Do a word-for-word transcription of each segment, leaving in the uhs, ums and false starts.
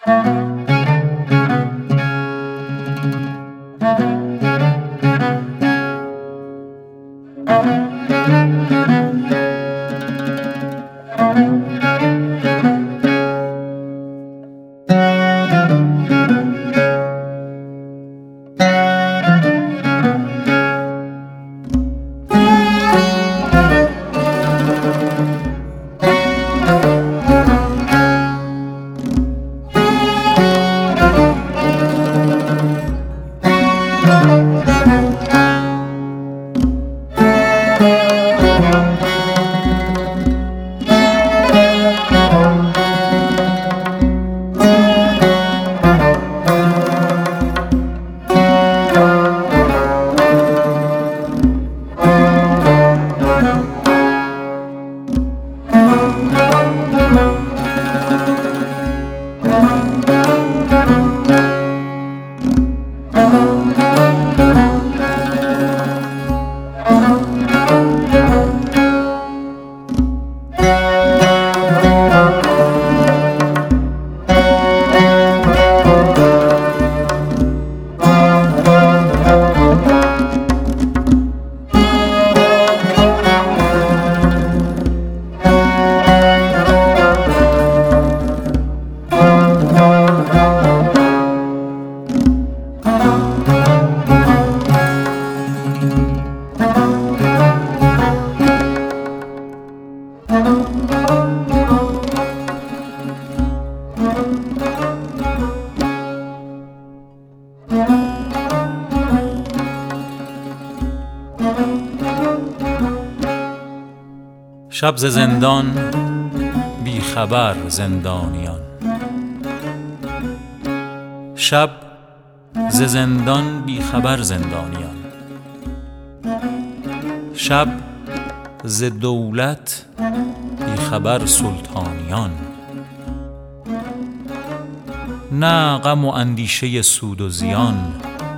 شب ز زندان بی خبر زندانیان، شب ز زندان بی خبر زندانیان، شب ز دولت بی خبر سلطانیان. نه غم و اندیشه سود و زیان،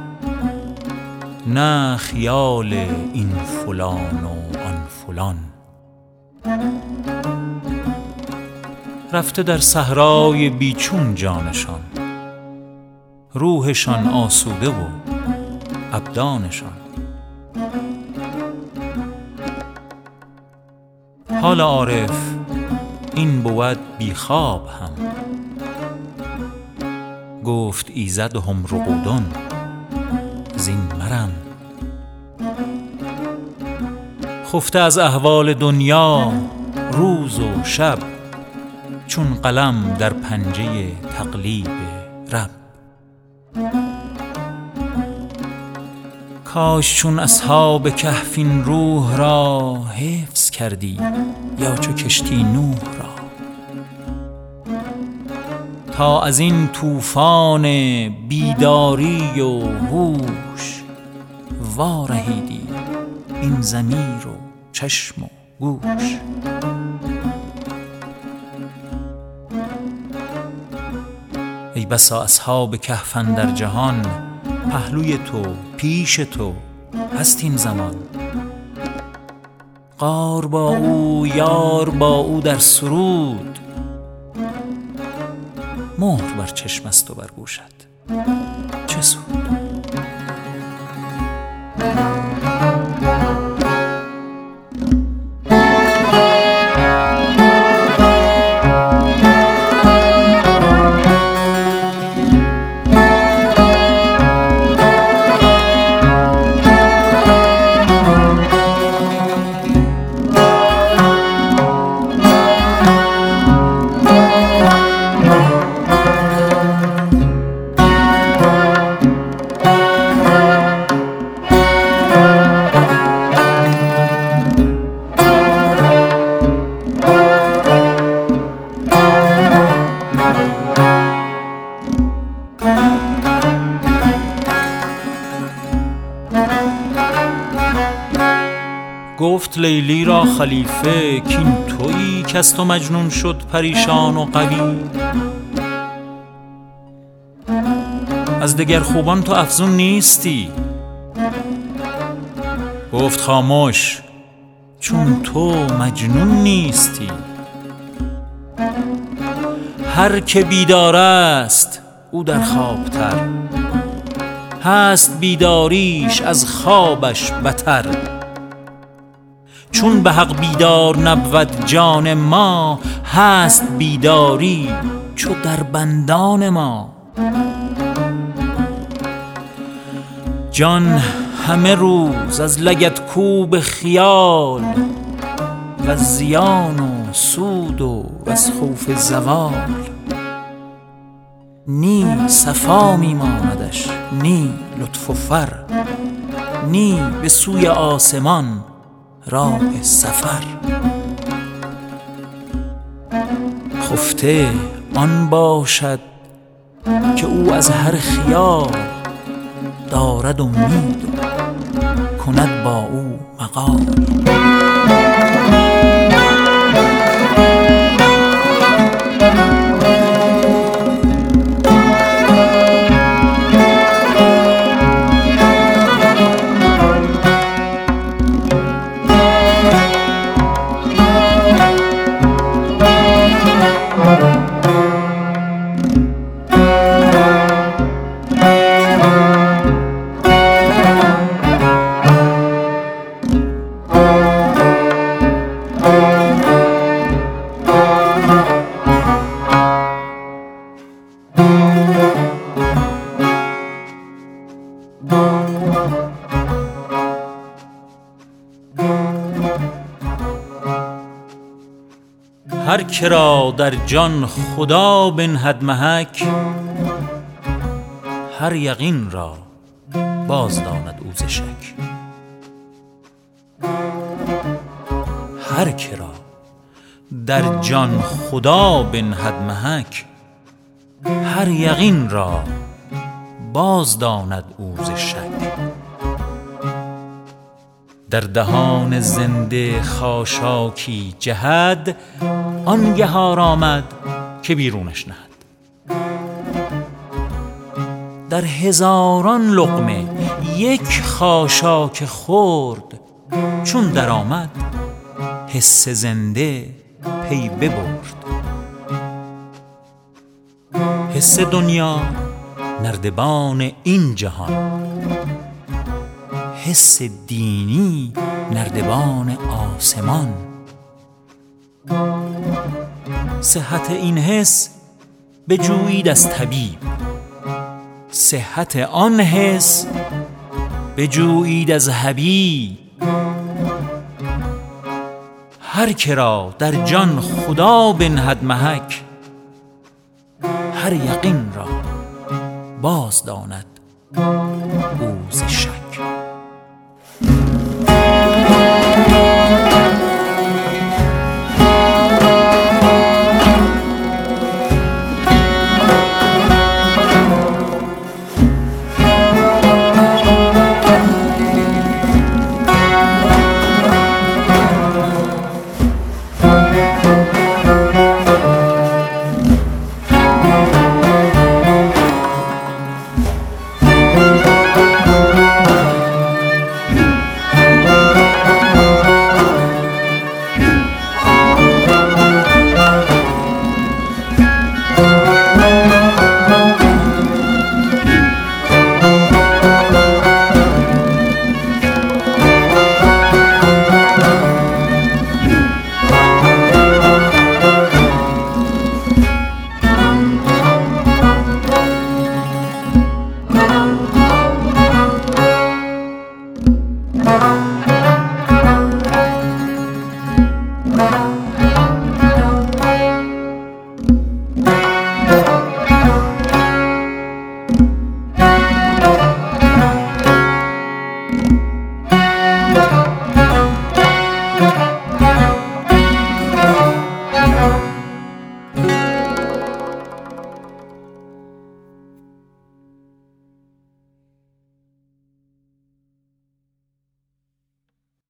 نه خیال این فلان و آن فلان. رفته در صحرای بیچون جانشان، روحشان آسوده و ابدانشان. حال عارف این بود بی خواب هم، گفت ایزد هم رقودن زین مرم. خفته از احوال دنیا روز و شب، چون قلم در پنجه تقلیب رب. کاش چون اصحاب کهف این روح را حفظ کردی، یا چو کشتی نوح را، تا از این طوفان بیداری و هوش وارهیدی این ضمیر و چشم و گوش. ای بسا اصحاب کهف اندر جهان، پهلوی تو پیش تو هست این زمان. غار با او یار با او در سرود، مهر بر چشم است و بر گوشت چه سود. گفت لیلی را خلیفه کین تویی که از تو مجنون شد پریشان و قوی. از دگر خوبان تو افزون نیستی. گفت خاموش چون تو مجنون نیستی. هر که بیدار است او در خوابتر، هست بیداریش از خوابش بتر. چون به حق بیدار نبود جان ما، هست بیداری چو در بندان ما. جان همه روز از لگدکوب خیال، و زیان و سود و از خوف زوال. نی صفا می ماندش نی لطف و فر، نی به سوی آسمان راه سفر. خفته آن باشد که او از هر خیال، دارد امید و کند با او مقال. هر که را در جان خدا بنهد محک، هر یقین را باز داند او ز شک. هر که را در جان خدا بنهد محک، هر یقین را باز داند او ز شک. در دهان زنده خاشاکی جهد، آنگه آرامد که بیرونش نهد. در هزاران لقمه یک خاشاک خورد، چون در آمد حس زنده پی ببرد. حس دنیا نردبان این جهان، حس دینی نردبان آسمان. صحت این حس بجویید از طبیب، صحت آن حس بجویید از حبیب. هر که را در جان خدا بنهد محک، هر یقین را باز داند او ز شک.